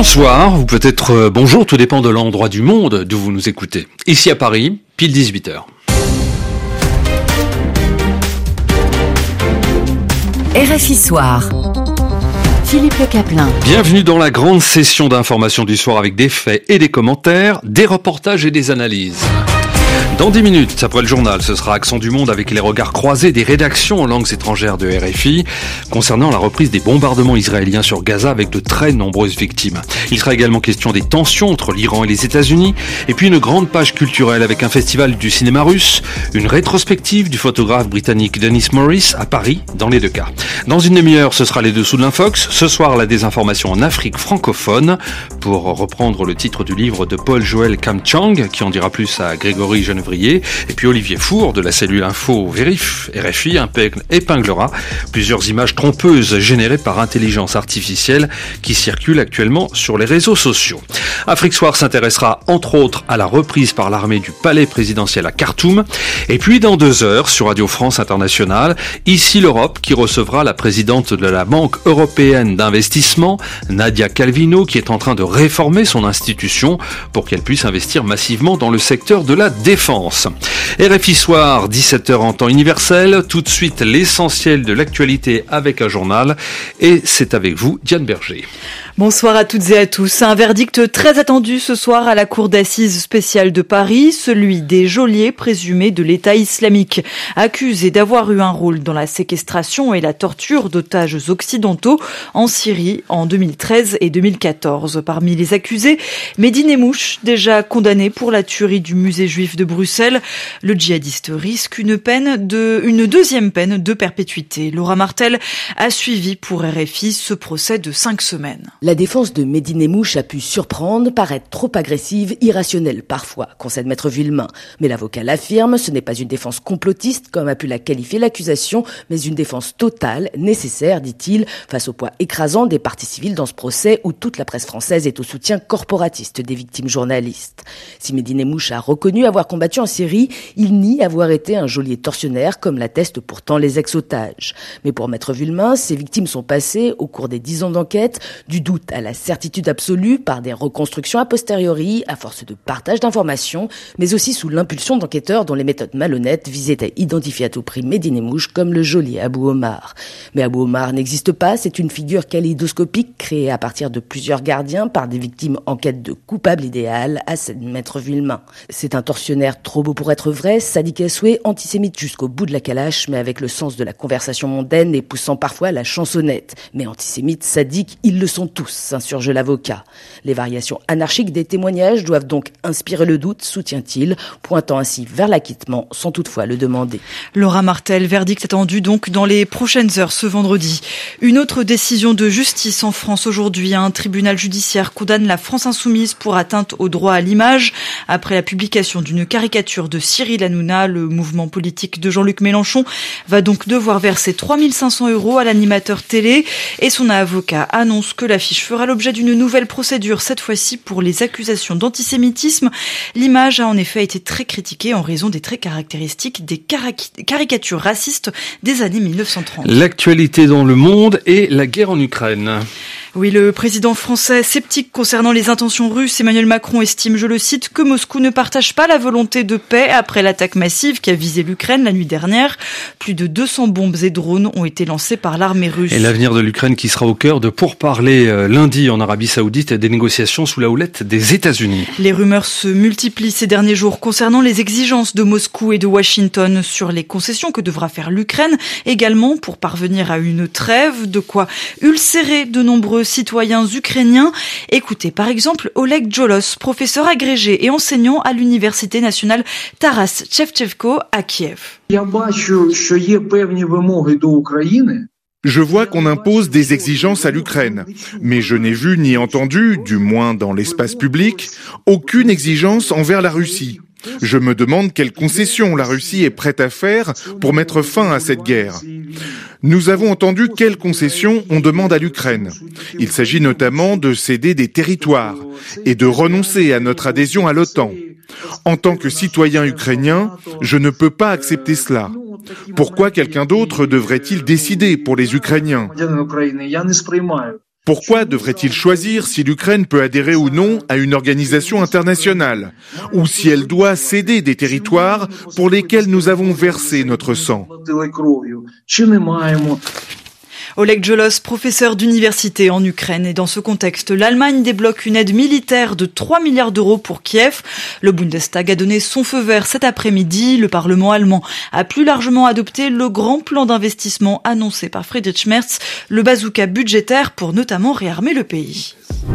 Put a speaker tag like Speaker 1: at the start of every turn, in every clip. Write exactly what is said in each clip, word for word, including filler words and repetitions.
Speaker 1: Bonsoir, ou peut-être euh, bonjour, tout dépend de l'endroit du monde d'où vous nous écoutez. Ici à Paris, pile dix-huit heures.
Speaker 2: R F I Soir. Philippe Le Caplin.
Speaker 1: Bienvenue dans la grande session d'information du soir avec des faits et des commentaires, des reportages et des analyses. Dans dix minutes, après le journal, ce sera Accent du Monde avec les regards croisés des rédactions en langues étrangères de R F I concernant la reprise des bombardements israéliens sur Gaza avec de très nombreuses victimes. Il sera également question des tensions entre l'Iran et les États-Unis et puis une grande page culturelle avec un festival du cinéma russe, une rétrospective du photographe britannique Denis Morris à Paris, dans les deux cas. Dans une demi-heure, ce sera les dessous de l'Infox. Ce soir, la désinformation en Afrique francophone pour reprendre le titre du livre de Paul-Joël Kamchang qui en dira plus à Grégory Genevrier. Et puis Olivier Four de la cellule Info Vérif R F I épinglera plusieurs images trompeuses générées par intelligence artificielle qui circulent actuellement sur les réseaux sociaux. Afrique Soir s'intéressera entre autres à la reprise par l'armée du palais présidentiel à Khartoum. Et puis dans deux heures sur Radio France Internationale, Ici l'Europe qui recevra la présidente de la Banque européenne d'investissement, Nadia Calvino, qui est en train de réformer son institution pour qu'elle puisse investir massivement dans le secteur de la défense. R F I Soir, dix-sept heures en temps universel. Tout de suite, l'essentiel de l'actualité avec un journal. Et c'est avec vous, Diane Berger.
Speaker 3: Bonsoir à toutes et à tous. Un verdict très attendu ce soir à la cour d'assises spéciale de Paris, celui des geôliers présumés de l'État islamique, accusés d'avoir eu un rôle dans la séquestration et la torture d'otages occidentaux en Syrie en deux mille treize et deux mille quatorze. Parmi les accusés, Mehdi Nemmouche, déjà condamné pour la tuerie du musée juif de Bruxelles. Le djihadiste risque une peine de, une deuxième peine de perpétuité. Laura Martel a suivi pour R F I ce procès de cinq semaines.
Speaker 4: La défense de Mehdi Nemmouche a pu surprendre, paraître trop agressive, irrationnelle parfois, concède Maître Villemain. Mais l'avocat l'affirme, ce n'est pas une défense complotiste, comme a pu la qualifier l'accusation, mais une défense totale, nécessaire, dit-il, face au poids écrasant des parties civiles dans ce procès où toute la presse française est au soutien corporatiste des victimes journalistes. Si Mehdi Nemmouche a reconnu avoir combattu en Syrie, il nie avoir été un geôlier tortionnaire, comme l'attestent pourtant les ex-otages. Mais pour Maître Villemain, ces victimes sont passées, au cours des dix ans d'enquête, du doute à la certitude absolue par des reconstructions a posteriori, à force de partage d'informations, mais aussi sous l'impulsion d'enquêteurs dont les méthodes malhonnêtes visaient à identifier à tout prix Mehdi Nemmouche comme le geôlier Abou Omar. Mais Abou Omar n'existe pas, c'est une figure kaléidoscopique créée à partir de plusieurs gardiens par des victimes en quête de coupable idéal, à Maître Villemain. C'est un tortionnaire trop beau pour être vrai, sadique à souhait, antisémite jusqu'au bout de la calache, mais avec le sens de la conversation mondaine et poussant parfois à la chansonnette. Mais antisémites, sadiques, ils le sont tous, s'insurge l'avocat. Les variations anarchiques des témoignages doivent donc inspirer le doute, soutient-il, pointant ainsi vers l'acquittement sans toutefois le demander.
Speaker 3: Laura Martel, verdict attendu donc dans les prochaines heures ce vendredi. Une autre décision de justice en France aujourd'hui. Un tribunal judiciaire condamne la France insoumise pour atteinte au droit à l'image après la publication d'une caricature de Cyril Hanouna. Le mouvement politique de Jean-Luc Mélenchon va donc devoir verser trois mille cinq cents euros à l'animateur télé et son avocat annonce que l'affiche fera l'objet d'une nouvelle procédure, cette fois-ci pour les accusations d'antisémitisme. L'image a en effet été très critiquée en raison des traits caractéristiques des caric- caricatures racistes des années mille neuf cent trente.
Speaker 1: L'actualité dans le monde et la guerre en Ukraine.
Speaker 3: Oui, le président français sceptique concernant les intentions russes, Emmanuel Macron estime, je le cite, que Moscou ne partage pas la volonté de paix après l'attaque massive qui a visé l'Ukraine la nuit dernière. Plus de deux cents bombes et drones ont été lancés par l'armée russe.
Speaker 1: Et l'avenir de l'Ukraine qui sera au cœur de pourparlers euh, lundi en Arabie Saoudite des négociations sous la houlette des États-Unis.
Speaker 3: Les rumeurs se multiplient ces derniers jours concernant les exigences de Moscou et de Washington sur les concessions que devra faire l'Ukraine, également pour parvenir à une trêve, de quoi ulcérer de nombreux citoyens ukrainiens. Écoutez par exemple Oleg Jolos, professeur agrégé et enseignant à l'université nationale Taras Shevchenko à Kiev.
Speaker 5: Je vois qu'on impose des exigences à l'Ukraine, mais je n'ai vu ni entendu, du moins dans l'espace public, aucune exigence envers la Russie. Je me demande quelles concessions la Russie est prête à faire pour mettre fin à cette guerre. Nous avons entendu quelles concessions on demande à l'Ukraine. Il s'agit notamment de céder des territoires et de renoncer à notre adhésion à l'OTAN. En tant que citoyen ukrainien, je ne peux pas accepter cela. Pourquoi quelqu'un d'autre devrait-il décider pour les Ukrainiens ? Pourquoi devrait-il choisir si l'Ukraine peut adhérer ou non à une organisation internationale, ou si elle doit céder des territoires pour lesquels nous avons versé notre sang?
Speaker 3: Oleg Jolos, professeur d'université en Ukraine. Et dans ce contexte, l'Allemagne débloque une aide militaire de trois milliards d'euros pour Kiev. Le Bundestag a donné son feu vert cet après-midi. Le Parlement allemand a plus largement adopté le grand plan d'investissement annoncé par Friedrich Merz, le bazooka budgétaire pour notamment réarmer le pays.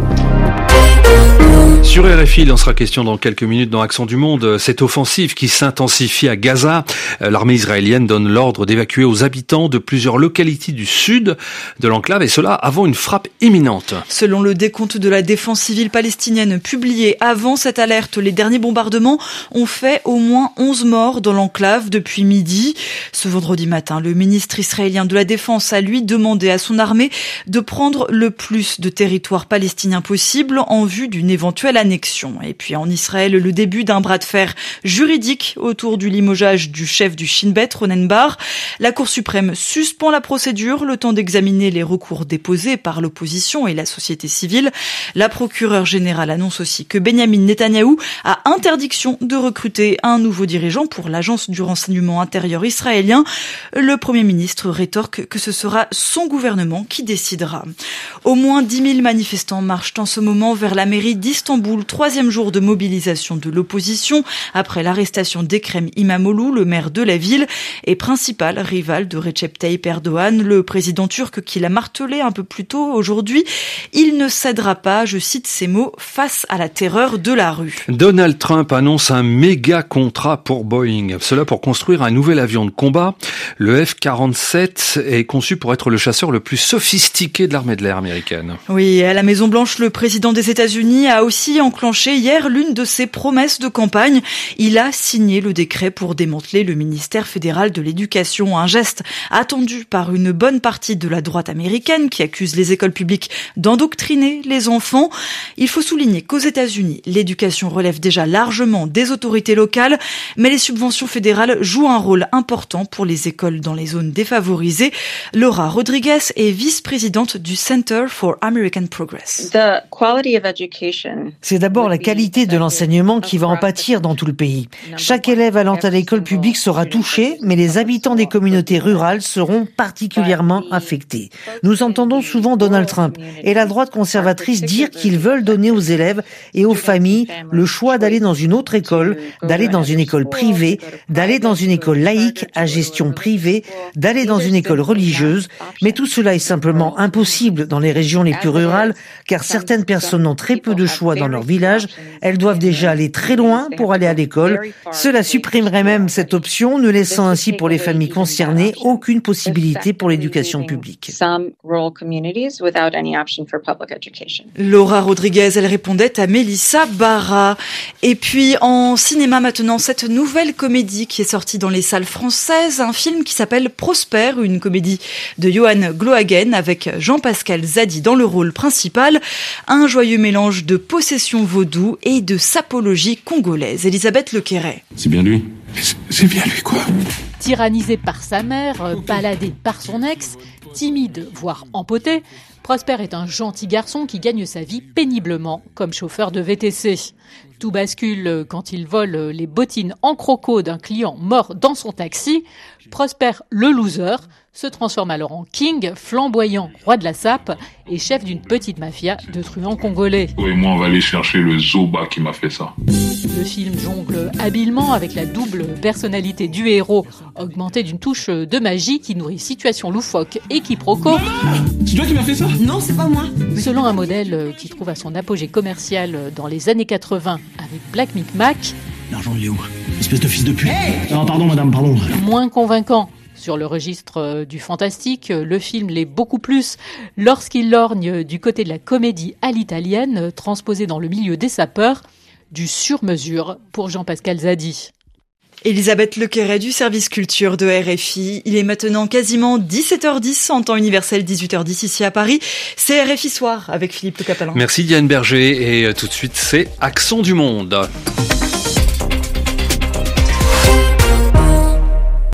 Speaker 1: Sur R F I, il en sera question dans quelques minutes dans Accent du Monde. Cette offensive qui s'intensifie à Gaza, l'armée israélienne donne l'ordre d'évacuer aux habitants de plusieurs localités du sud de l'enclave, et cela avant une frappe imminente.
Speaker 3: Selon le décompte de la défense civile palestinienne publié avant cette alerte, les derniers bombardements ont fait au moins onze morts dans l'enclave depuis midi. Ce vendredi matin, le ministre israélien de la Défense a lui demandé à son armée de prendre le plus de territoire palestinien possible en vue d'une éventuelle annexion. Et puis en Israël, le début d'un bras de fer juridique autour du limogeage du chef du Shin Bet, Ronen Bar. La Cour suprême suspend la procédure, le temps d'examiner les recours déposés par l'opposition et la société civile. La procureure générale annonce aussi que Benyamin Netanyahou a interdiction de recruter un nouveau dirigeant pour l'agence du renseignement intérieur israélien. Le Premier ministre rétorque que ce sera son gouvernement qui décidera. Au moins dix mille manifestants marchent en ce moment vers la mairie d'Istanbul, troisième jour de mobilisation de l'opposition après l'arrestation d'Ekrem İmamoğlu, le maire de la ville et principal rival de Recep Tayyip Erdogan, le président turc qui l'a martelé un peu plus tôt aujourd'hui. Il ne cédera pas, je cite ces mots, face à la terreur de la rue.
Speaker 1: Donald Trump annonce un méga contrat pour Boeing. Cela pour construire un nouvel avion de combat. Le F quarante-sept est conçu pour être le chasseur le plus sophistiqué de l'armée de l'air américaine.
Speaker 3: Oui, à la Maison-Blanche, le président des États-Unis a aussi enclenché hier l'une de ses promesses de campagne. Il a signé le décret pour démanteler le ministère fédéral de l'Éducation, un geste attendu par une bonne partie de la droite américaine qui accuse les écoles publiques d'endoctriner les enfants. Il faut souligner qu'aux États-Unis, l'éducation relève déjà largement des autorités locales, mais les subventions fédérales jouent un rôle important pour les écoles dans les zones défavorisées. Laura Rodriguez est vice-présidente du Center for American Progress.
Speaker 6: The quality of education.
Speaker 7: C'est d'abord la qualité de l'enseignement qui va en pâtir dans tout le pays. Chaque élève allant à l'école publique sera touché, mais les habitants des communautés rurales seront particulièrement affectés. Nous entendons souvent Donald Trump et la droite conservatrice dire qu'ils veulent donner aux élèves et aux familles le choix d'aller dans une autre école, d'aller dans une école privée, d'aller dans une école laïque à gestion privée, d'aller dans une école religieuse. Mais tout cela est simplement impossible dans les régions les plus rurales, car certaines personnes ont très peu de choix dans leur village. Elles doivent déjà aller très loin pour aller à l'école. Cela supprimerait même cette option, ne laissant ainsi pour les familles concernées aucune possibilité pour l'éducation publique.
Speaker 3: Laura Rodriguez, elle répondait à Mélissa Barra. Et puis en cinéma maintenant, cette nouvelle comédie qui est sortie dans les salles françaises, un film qui s'appelle Prosper, une comédie de Johan Glohagen avec Jean-Pascal Zadi dans le rôle principal. Un joyeux mélange de possession vaudou et de sapologie congolaise. Elisabeth Lequeret.
Speaker 8: C'est bien lui. C'est bien lui, quoi.
Speaker 9: Tyrannisé par sa mère, baladé par son ex, timide, voire empoté, Prosper est un gentil garçon qui gagne sa vie péniblement comme chauffeur de V T C. Tout bascule quand il vole les bottines en croco d'un client mort dans son taxi. Prosper, le loser, se transforme alors en king, flamboyant, roi de la sape et chef d'une petite mafia de truands congolais.
Speaker 8: Oui, moi, on va aller chercher le Zoba qui m'a fait ça.
Speaker 9: Le film jongle habilement avec la double personnalité du héros, augmentée d'une touche de magie qui nourrit situations loufoques et quiproquos.
Speaker 8: C'est toi qui m'as fait ça ?
Speaker 10: Non, c'est pas moi.
Speaker 9: Selon un modèle qui trouve à son apogée commercial dans les années quatre-vingts avec Black Micmac.
Speaker 11: L'argent, il est où ? Espèce de fils de pute. Hey non, pardon, madame, pardon.
Speaker 9: Moins convaincant. Sur le registre du fantastique, le film l'est beaucoup plus lorsqu'il lorgne du côté de la comédie à l'italienne, transposée dans le milieu des sapeurs, du sur-mesure pour Jean-Pascal Zadi.
Speaker 3: Elisabeth Lequeret du service culture de R F I. Il est maintenant quasiment dix-sept heures dix en temps universel, dix-huit heures dix ici à Paris. C'est R F I Soir avec Philippe Le Capelin.
Speaker 1: Merci Diane Berger et tout de suite c'est Accent du Monde.